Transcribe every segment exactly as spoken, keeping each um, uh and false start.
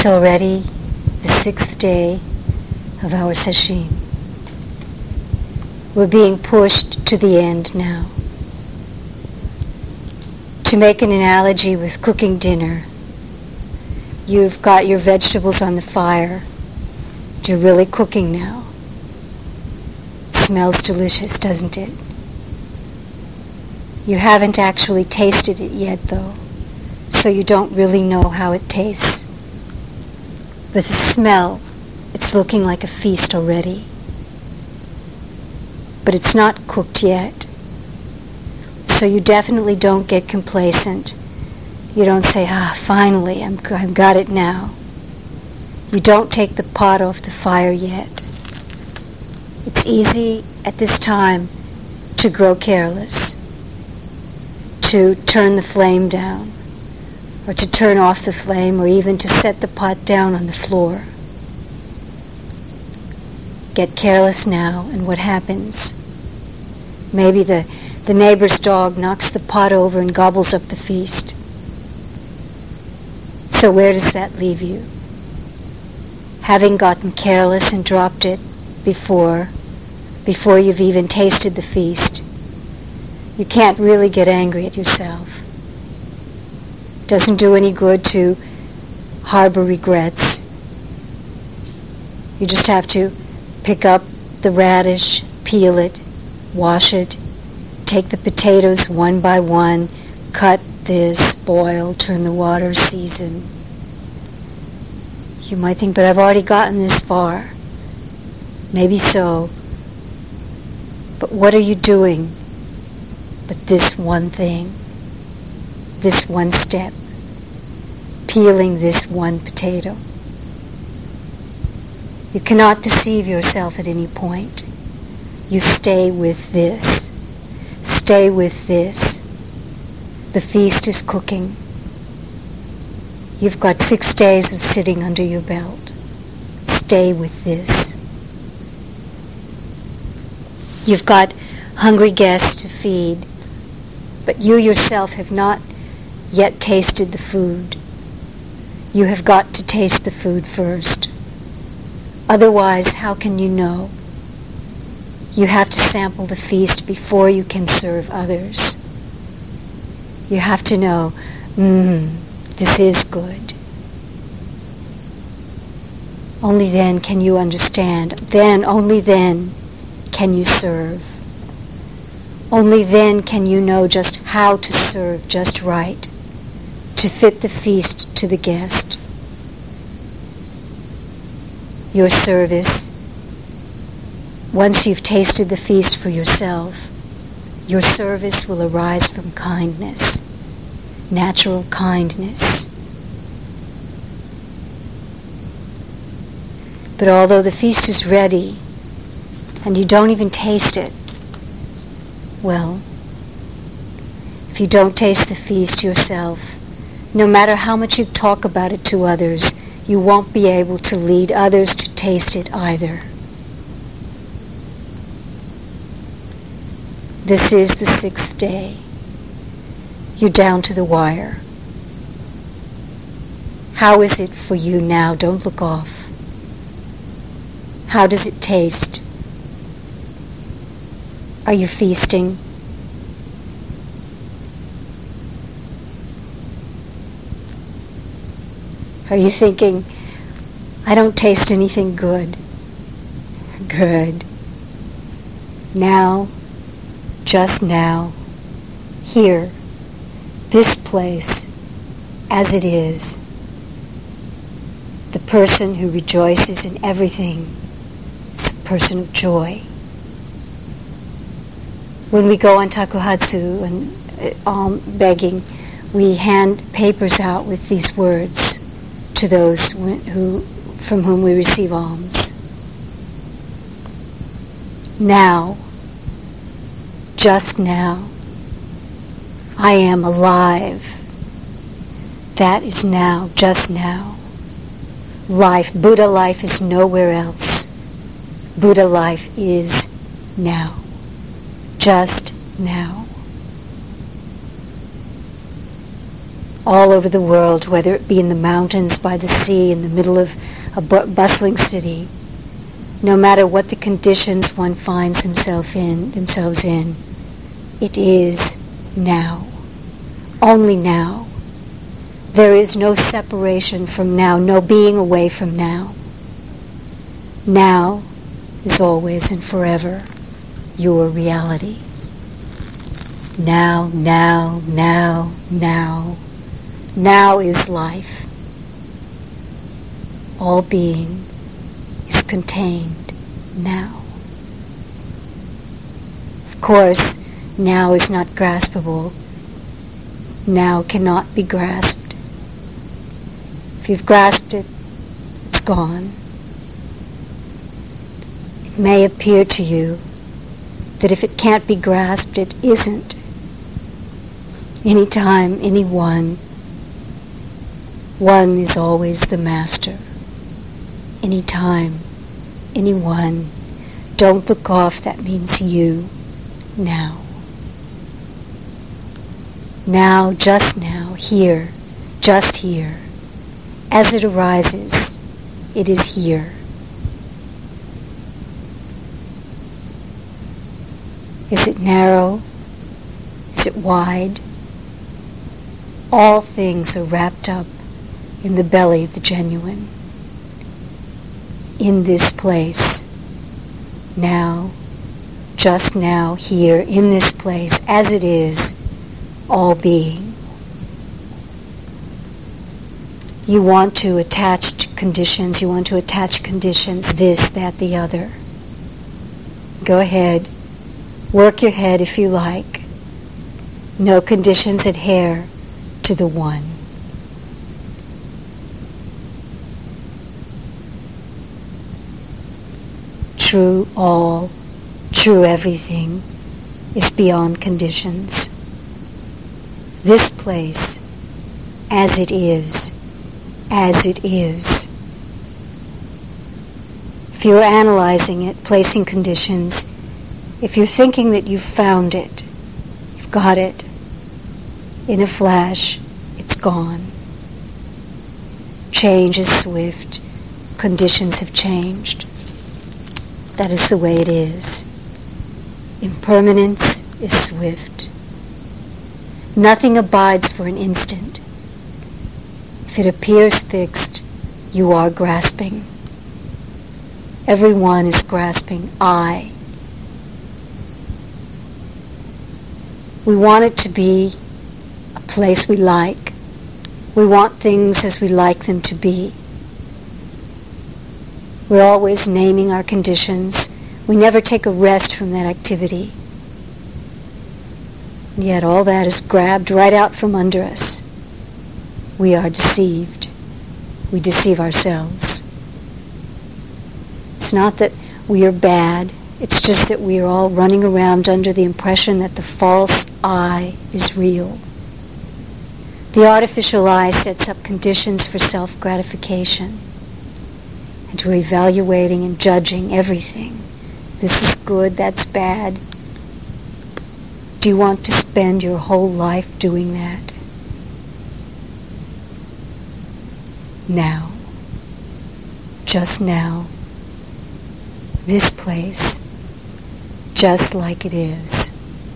It's already the sixth day of our sesshin. We're being pushed to the end now. To make an analogy with cooking dinner, you've got your vegetables on the fire. You're really cooking now. It smells delicious, doesn't it? You haven't actually tasted it yet, though, so you don't really know how it tastes. But the smell, it's looking like a feast already. But it's not cooked yet. So you definitely don't get complacent. You don't say, ah, finally, I'm, I've got it now. You don't take the pot off the fire yet. It's easy at this time to grow careless, to turn the flame down, or to turn off the flame, or even to set the pot down on the floor. Get careless now, and what happens? Maybe the, the neighbor's dog knocks the pot over and gobbles up the feast. So where does that leave you? Having gotten careless and dropped it before, before you've even tasted the feast, you can't really get angry at yourself. It doesn't do any good to harbor regrets. You just have to pick up the radish, peel it, wash it, take the potatoes one by one, cut this, boil, turn the water, season. You might think, but I've already gotten this far. Maybe so. But what are you doing but this one thing, this one step, peeling this one potato? You cannot deceive yourself at any point. You stay with this. Stay with this. The feast is cooking. You've got six days of sitting under your belt. Stay with this. You've got hungry guests to feed, but you yourself have not yet tasted the food. You have got to taste the food first. Otherwise, how can you know? You have to sample the feast before you can serve others. You have to know, mmm, this is good. Only then can you understand. Then, only then, can you serve. Only then can you know just how to serve just right, to fit the feast to the guest. Your service, once you've tasted the feast for yourself, your service will arise from kindness, natural kindness. But although the feast is ready, and you don't even taste it, well, if you don't taste the feast yourself, no matter how much you talk about it to others, you won't be able to lead others to taste it either. This is the sixth day. You're down to the wire. How is it for you now? Don't look off. How does it taste? Are you feasting? Are you thinking, I don't taste anything good? Good. Now, just now, here, this place, as it is, the person who rejoices in everything is a person of joy. When we go on takuhatsu and alm begging, we hand papers out with these words to those who, from whom we receive alms. Now, just now, I am alive. That is now, just now. Life, Buddha life is nowhere else. Buddha life is now. Just now. all over the world, whether it be in the mountains, by the sea, in the middle of a bu- bustling city, no matter what the conditions one finds himself in, themselves in, it is now. Only now. There is no separation from now, no being away from now. Now is always and forever your reality. Now, now, now, now. Now is life. All being is contained now. Of course, now is not graspable. Now cannot be grasped. If you've grasped it, it's gone. It may appear to you that if it can't be grasped, it isn't. Anytime, anyone, one is always the master. Anytime, anyone. Don't look off, that means you, now. Now, just now, here, just here. As it arises, it is here. Is it narrow? Is it wide? All things are wrapped up in the belly of the genuine. In this place, now, just now, here, in this place, as it is, all being. You want to attach conditions, you want to attach conditions, this, that, the other. Go ahead, work your head if you like. No conditions adhere to the one. True all, true everything is beyond conditions. This place, as it is, as it is. If you're analyzing it, placing conditions, if you're thinking that you've found it, you've got it, in a flash, it's gone. Change is swift. Conditions have changed. That is the way it is. Impermanence is swift. Nothing abides for an instant. If it appears fixed, you are grasping. Everyone is grasping I. We want it to be a place we like. We want things as we like them to be. We're always naming our conditions. We never take a rest from that activity. Yet all that is grabbed right out from under us. We are deceived. We deceive ourselves. It's not that we are bad. It's just that we are all running around under the impression that the false I is real. The artificial I sets up conditions for self-gratification. And we're evaluating and judging everything. This is good, that's bad. Do you want to spend your whole life doing that? Now. Just now. This place. Just like it is.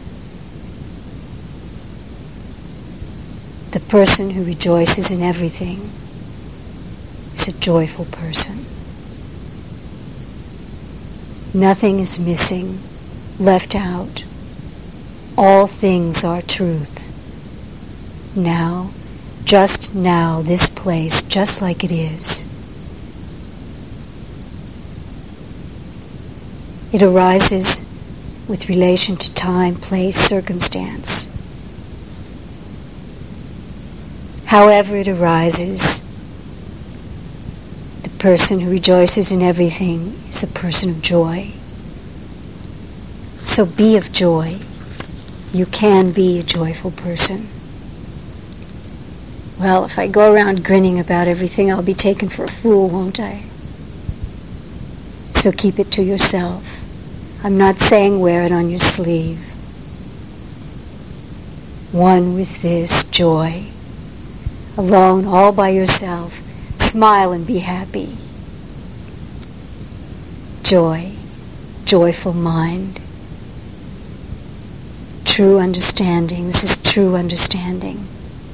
The person who rejoices in everything is a joyful person. Nothing is missing, left out. All things are truth. Now, just now, this place, just like it is. It arises with relation to time, place, circumstance. However it arises, the person who rejoices in everything is a person of joy. So be of joy. You can be a joyful person. Well, if I go around grinning about everything, I'll be taken for a fool, won't I? So keep it to yourself. I'm not saying wear it on your sleeve. One with this joy. alone, all by yourself. Smile and be happy. Joy, joyful mind. True understanding. This is true understanding.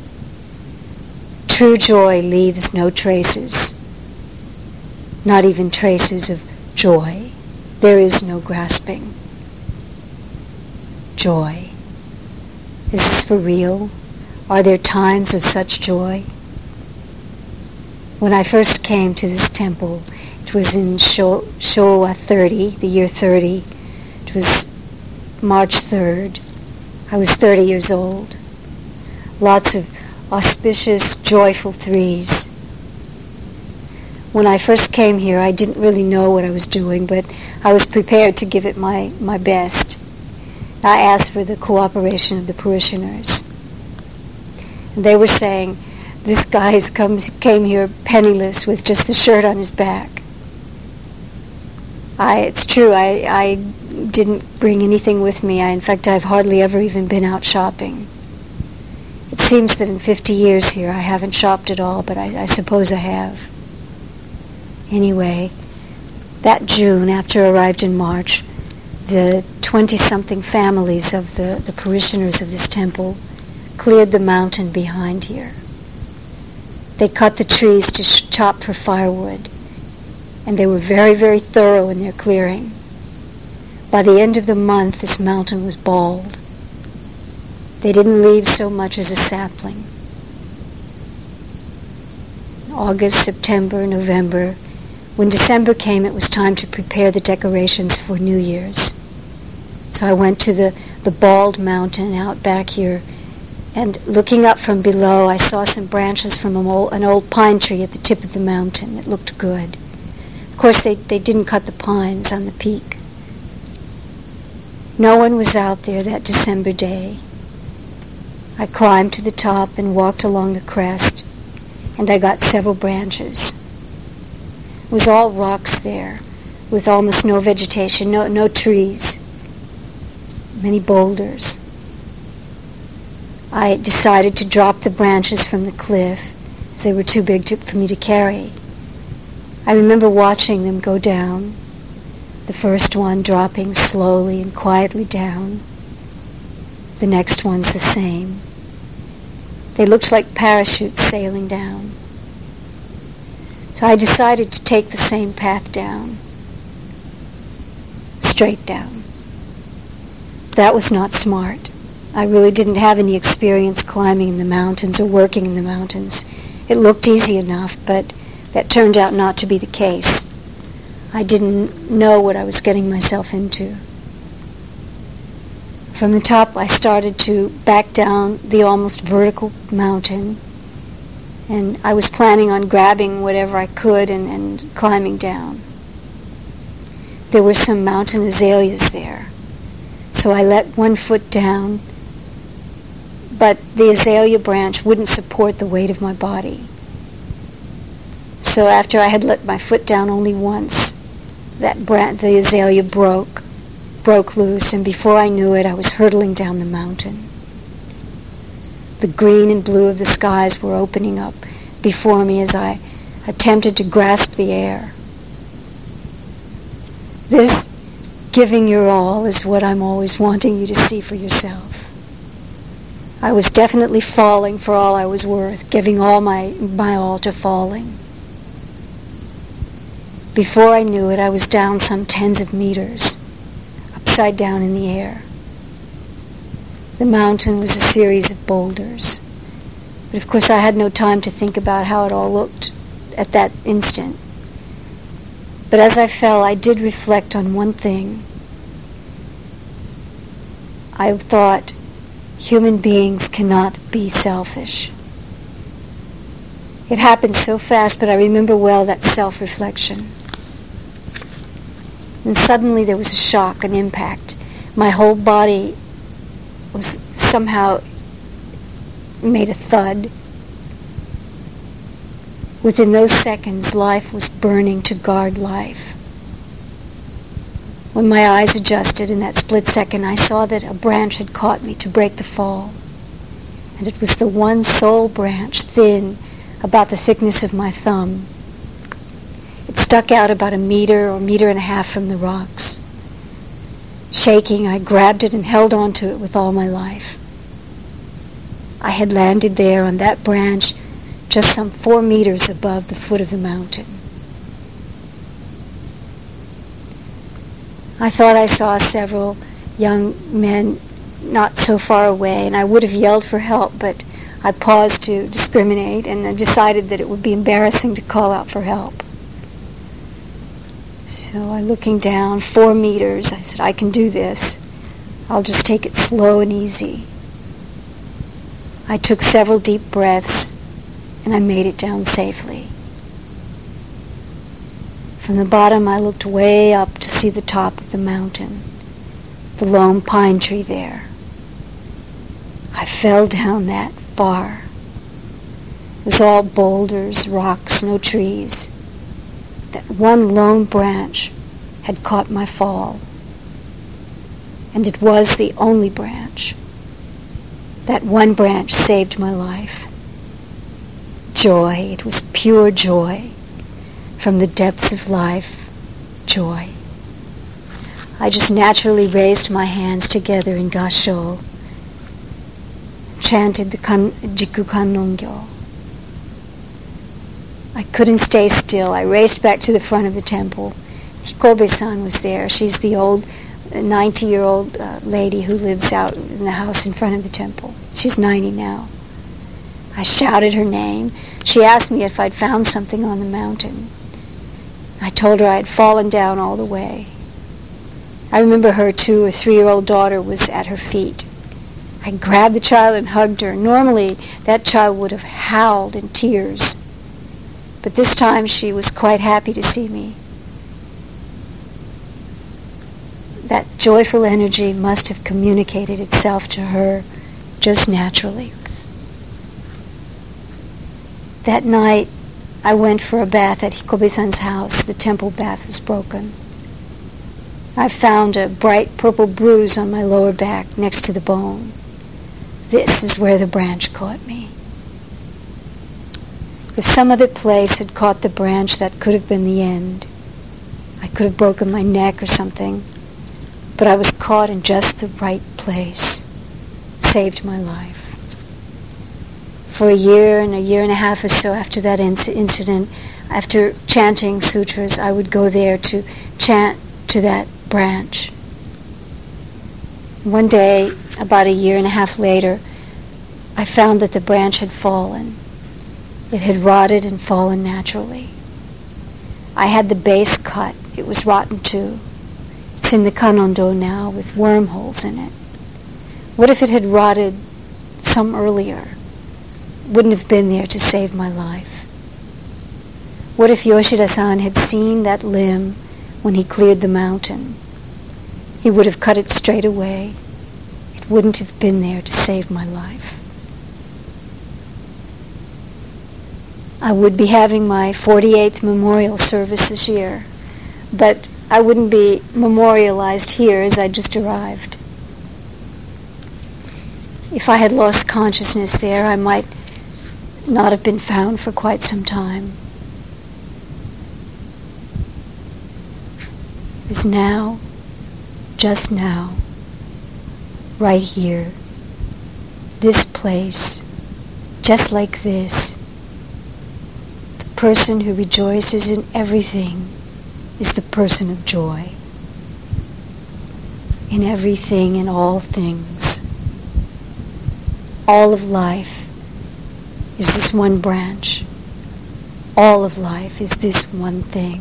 True joy leaves no traces, not even traces of joy. There is no grasping. Joy. Is this for real? Are there times of such joy? When I first came to this temple, it was in Sho- Showa thirty, the year thirty. It was March third. I was thirty years old. Lots of auspicious, joyful threes. When I first came here, I didn't really know what I was doing, but I was prepared to give it my, my best. I asked for the cooperation of the parishioners. And they were saying, this guy has come, came here penniless with just the shirt on his back. I, it's true, I, I didn't bring anything with me. I, in fact, I've hardly ever even been out shopping. It seems that in fifty years here I haven't shopped at all, but I, I suppose I have. Anyway, that June, after I arrived in March, the twenty-something families of the, the parishioners of this temple cleared the mountain behind here. They cut the trees to sh- chop for firewood, and they were very, very thorough in their clearing. By the end of the month, this mountain was bald. They didn't leave so much as a sapling. August, September, November. When December came, it was time to prepare the decorations for New Year's. So I went to the, the bald mountain out back here, and looking up from below, I saw some branches from an old, an old pine tree at the tip of the mountain. It looked good. Of course, they, they didn't cut the pines on the peak. No one was out there that December day. I climbed to the top and walked along the crest, and I got several branches. It was all rocks there, with almost no vegetation, no, no trees, many boulders. I decided to drop the branches from the cliff, as they were too big to, for me to carry. I remember watching them go down, the first one dropping slowly and quietly down, the next one's the same. They looked like parachutes sailing down. So I decided to take the same path down, straight down. That was not smart. I really didn't have any experience climbing in the mountains or working in the mountains. It looked easy enough, but that turned out not to be the case. I didn't know what I was getting myself into. From the top, I started to back down the almost vertical mountain, and I was planning on grabbing whatever I could and, and climbing down. There were some mountain azaleas there, so I let one foot down, but the azalea branch wouldn't support the weight of my body. So after I had let my foot down only once, that branch, the azalea broke, broke loose, and before I knew it, I was hurtling down the mountain. The green and blue of the skies were opening up before me as I attempted to grasp the air. This giving your all is what I'm always wanting you to see for yourself. I was definitely falling for all I was worth, giving all my, my all to falling. Before I knew it, I was down some tens of meters, upside down in the air. The mountain was a series of boulders. But of course I had no time to think about how it all looked at that instant. But as I fell, I did reflect on one thing. I thought, human beings cannot be selfish. It happened so fast, but I remember well that self-reflection. And suddenly there was a shock, an impact. My whole body was somehow made a thud. Within those seconds, life was burning to guard life. When my eyes adjusted in that split second, I saw that a branch had caught me to break the fall. and it was the one sole branch, thin, about the thickness of my thumb. It stuck out about a meter or meter and a half from the rocks. Shaking, I grabbed it and held on to it with all my life. I had landed there on that branch just some four meters above the foot of the mountain. I thought I saw several young men not so far away, and I would have yelled for help, but I paused to discriminate, and I decided that it would be embarrassing to call out for help. So I, looking down four meters, I said, I can do this. I'll just take it slow and easy. I took several deep breaths, and I made it down safely. From the bottom, I looked way up to see the top of the mountain, the lone pine tree there. I fell down that far. It was all boulders, rocks, no trees. That one lone branch had caught my fall, and it was the only branch. That one branch saved my life. Joy, it was pure joy. From the depths of life, joy. I just naturally raised my hands together in Gasho, chanted the kan, Jiku Kannongyo. I couldn't stay still. I raced back to the front of the temple. Hikobe-san was there. She's the old ninety-year-old uh, lady who lives out in the house in front of the temple. She's ninety now. I shouted her name. She asked me if I'd found something on the mountain. I told her I had fallen down all the way. I remember her two or three-year-old daughter was at her feet. I grabbed the child and hugged her. Normally, that child would have howled in tears. But this time she was quite happy to see me. That joyful energy must have communicated itself to her just naturally. That night, I went for a bath at Hikobe-san's house. The temple bath was broken. I found a bright purple bruise on my lower back next to the bone. This is where the branch caught me. If some other place had caught the branch, that could have been the end. I could have broken my neck or something, but I was caught in just the right place. It saved my life. For a year and a year and a half or so after that inc- incident, after chanting sutras, I would go there to chant to that branch. One day, about a year and a half later, I found that the branch had fallen. It had rotted and fallen naturally. I had the base cut. It was rotten too. It's in the Kanondo now with wormholes in it. What if it had rotted some earlier? Wouldn't have been there to save my life. What if Yoshida-san had seen that limb when he cleared the mountain? He would have cut it straight away. It wouldn't have been there to save my life. I would be having my forty-eighth memorial service this year, but I wouldn't be memorialized here as I just arrived. If I had lost consciousness there, I might not have been found for quite some time. It is now, just now, right here, this place, just like this. The person who rejoices in everything is the person of joy. In everything, in all things. All of life is this one branch. All of life is this one thing.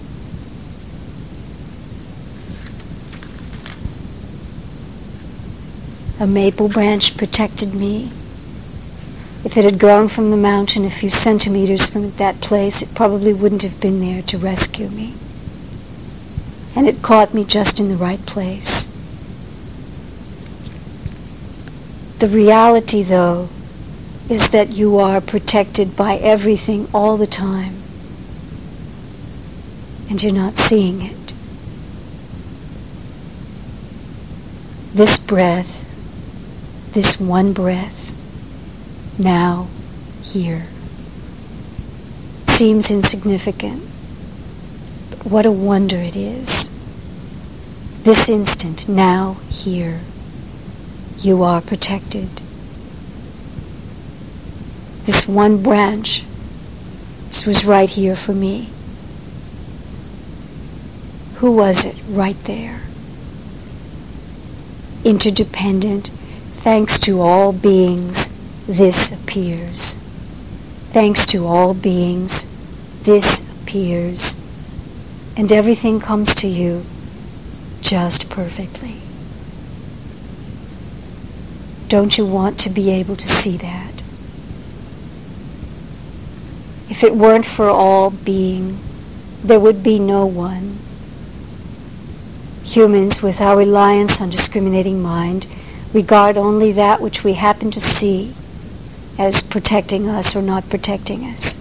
A maple branch protected me. If it had grown from the mountain a few centimeters from that place, it probably wouldn't have been there to rescue me. And it caught me just in the right place. The reality, though, is that you are protected by everything all the time, and you're not seeing it. This breath, this one breath, now, here. Seems insignificant, but what a wonder it is. This instant, now, here, you are protected. This one branch, this was right here for me. Who was it right there? Interdependent, thanks to all beings, this appears. Thanks to all beings, this appears. And everything comes to you just perfectly. Don't you want to be able to see that? If it weren't for all being, there would be no one. Humans, with our reliance on discriminating mind, regard only that which we happen to see as protecting us or not protecting us.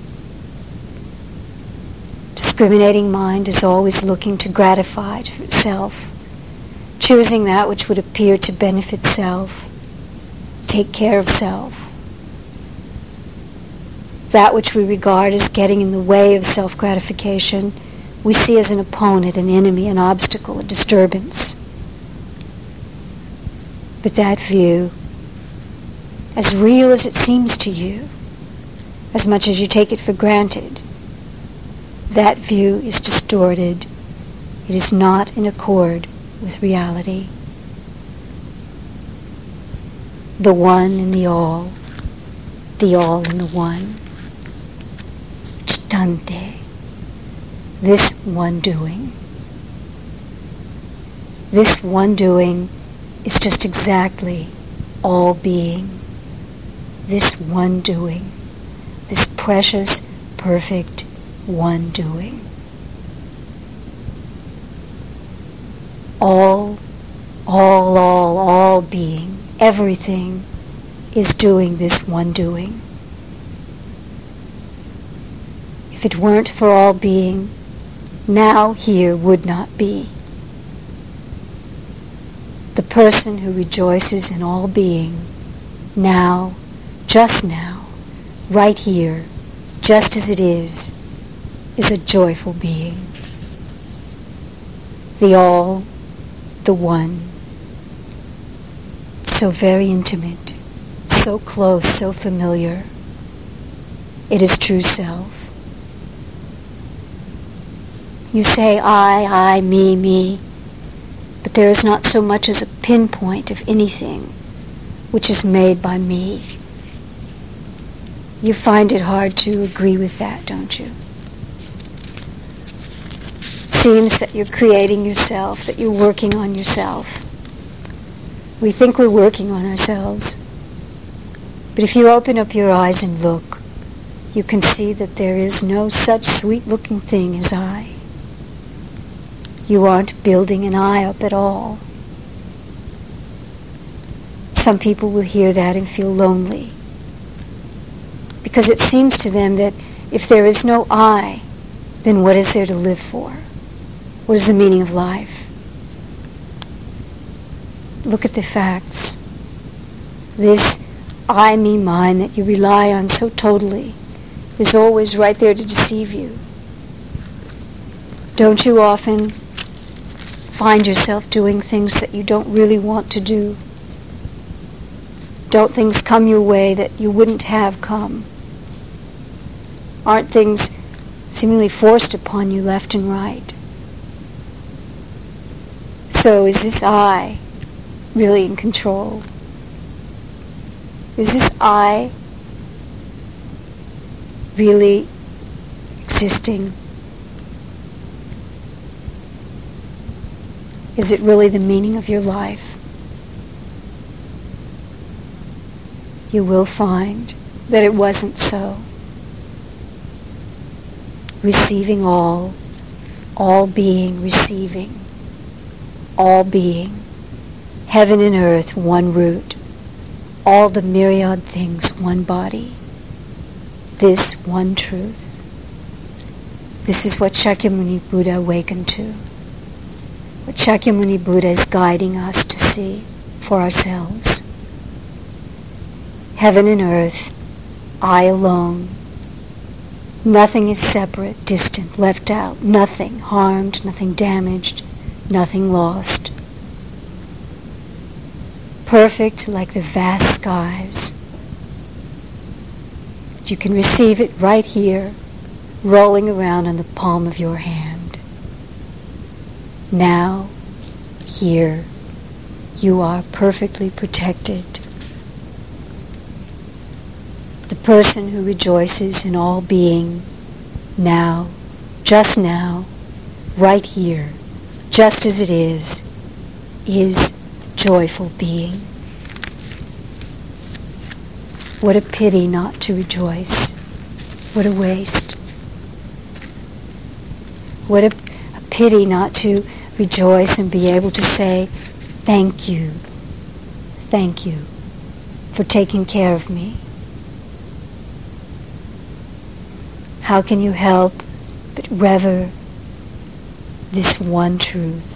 Discriminating mind is always looking to gratify self, choosing that which would appear to benefit self, take care of self. That which we regard as getting in the way of self-gratification, we see as an opponent, an enemy, an obstacle, a disturbance. But that view, as real as it seems to you, as much as you take it for granted, that view is distorted. It is not in accord with reality. The one in the all, the all in the one. Chitante. This one doing. This one doing is just exactly all being. This one doing. This precious, perfect one doing. All, all, all, all being, everything is doing this one doing. If it weren't for all being, now here would not be. The person who rejoices in all being, now, just now, right here, just as it is, is a joyful being. The all, the one, so very intimate, so close, so familiar. It is true self. You say I, I, me, me, but there is not so much as a pinpoint of anything which is made by me. You find it hard to agree with that, don't you? It seems that you're creating yourself, that you're working on yourself. We think we're working on ourselves. But if you open up your eyes and look, you can see that there is no such sweet-looking thing as I. You aren't building an I up at all. Some people will hear that and feel lonely, because it seems to them that if there is no I, then what is there to live for? What is the meaning of life? Look at the facts. This I, me, mine that you rely on so totally is always right there to deceive you. Don't you often find yourself doing things that you don't really want to do? Don't things come your way that you wouldn't have come? Aren't things seemingly forced upon you left and right? So is this I really in control? Is this I really existing? Is it really the meaning of your life? You will find that it wasn't so. Receiving all, all being receiving, all being, heaven and earth one root, all the myriad things one body, this one truth. This is what Shakyamuni Buddha awakened to. What Shakyamuni Buddha is guiding us to see for ourselves. Heaven and earth I alone. Nothing is separate, distant, left out. Nothing harmed, nothing damaged, nothing lost. Perfect like the vast skies. You can receive it right here, rolling around in the palm of your hand. Now, here, you are perfectly protected. The person who rejoices in all being, now, just now, right here, just as it is, is joyful being. What a pity not to rejoice. What a waste. What a, a pity not to rejoice and be able to say, thank you, thank you for taking care of me. How can you help but rever this one truth?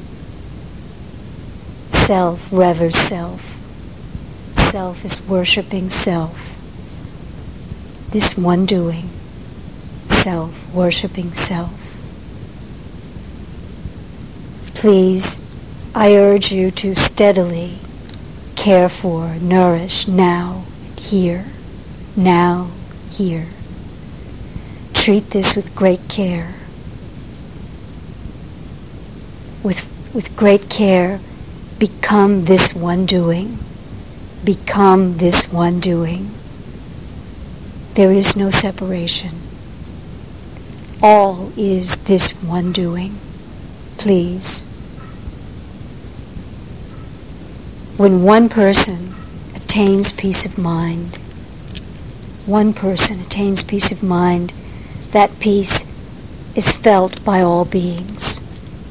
Self revers self. Self is worshipping self. This one doing, self worshipping self. Please, I urge you to steadily care for, nourish now, here, now, here. Treat this with great care. With, with great care, become this one doing. Become this one doing. There is no separation. All is this one doing. Please. When one person attains peace of mind, one person attains peace of mind, that peace is felt by all beings.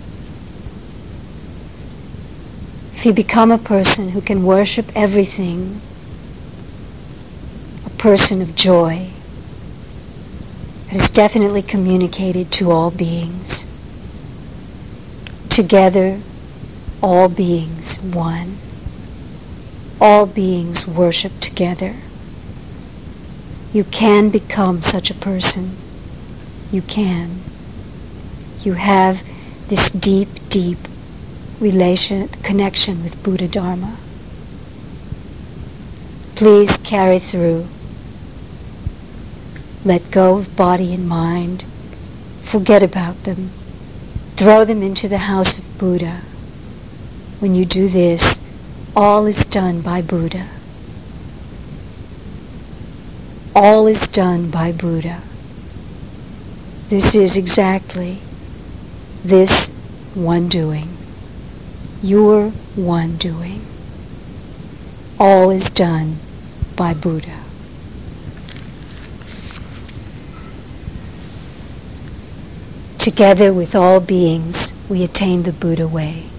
If you become a person who can worship everything, a person of joy, that is definitely communicated to all beings. Together, all beings one. All beings worship together. You can become such a person. You can. You have this deep, deep relation, connection with Buddha Dharma. Please carry through. Let go of body and mind. Forget about them. Throw them into the house of Buddha. When you do this, all is done by Buddha. All is done by Buddha. This is exactly this one doing. Your one doing. All is done by Buddha. Together with all beings, we attain the Buddha way.